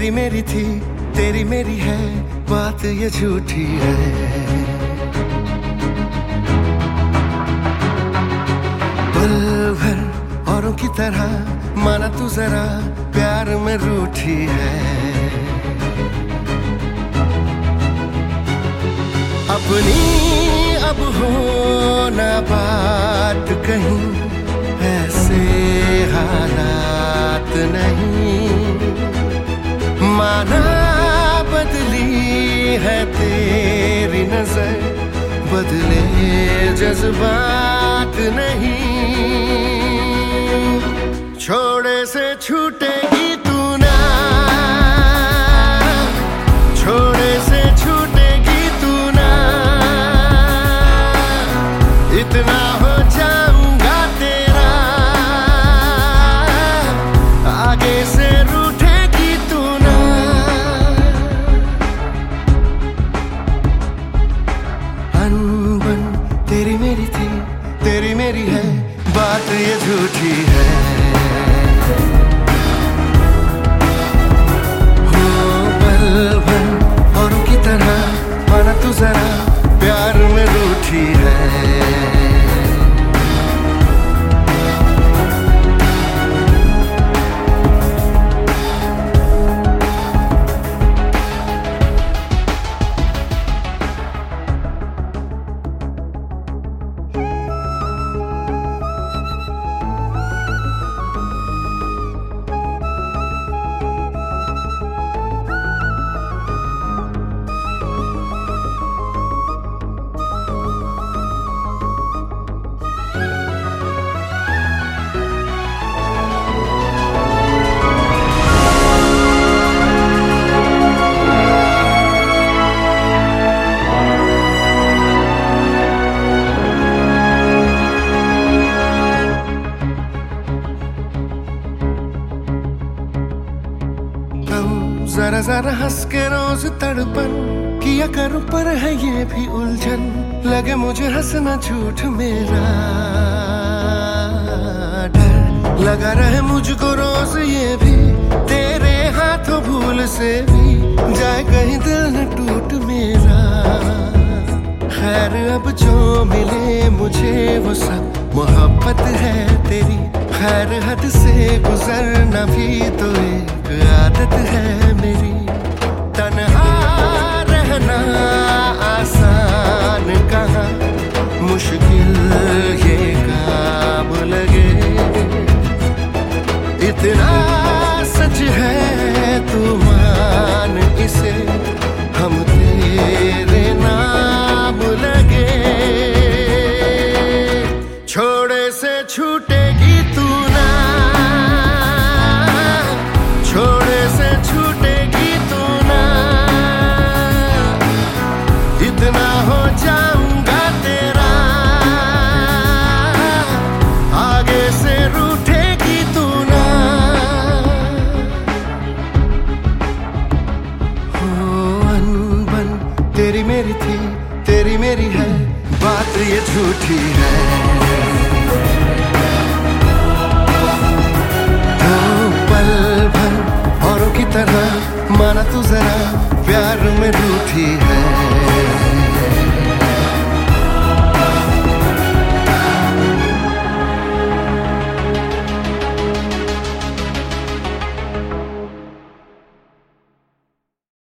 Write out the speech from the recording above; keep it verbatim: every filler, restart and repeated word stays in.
तेरी मेरी थी, तेरी मेरी है, बात ये झूठी है। पल भर औरों की तरह माना तू जरा प्यार में रूठी है। अपनी अब हो ना बात कहीं, ऐसे हालात नहीं। माना बदली है तेरी नजर, बदले जज्बात नहीं। छोड़े से छूटेगी तू ना, छोड़े से छूटेगी तू ना। इतना हो जाऊंगा तेरा, आगे से रूठेगी तू ना। अनबन तेरी मेरी थी, तेरी मेरी है, बात ये झूठी है। हो पल भर औरों की तरह माना तू जरा प्यार में रूठी है। जरा जरा हंस के रोज तड़पन किया करूं, पर है ये भी उलझन। लगे मुझे हंसना झूठ मेरा डर, लगा रहे मुझको रोज ये भी तेरे हाथों भूल से भी जाए कहीं दिल न टूट मेरा। खैर अब जो मिले मुझे वो सब मोहब्बत है तेरी। खैर हद से गुजरना भी तो एक आदत है मेरी। तन्हा रहना आसान कहाँ, मुश्किल ये काम लगे। इतना सच है तू मान इसे, हम तेरे नाम लगे। छोड़े से छूटेगी तू ना, छोड़े से छूटेगी तू ना। इतना हो जाऊंगा तेरा, आगे से रूठेगी तू ना। हो अनबन तेरी मेरी थी, तेरी मेरी है, बात ये झूठी है। तरह माना तू जरा प्यार में रूठी है।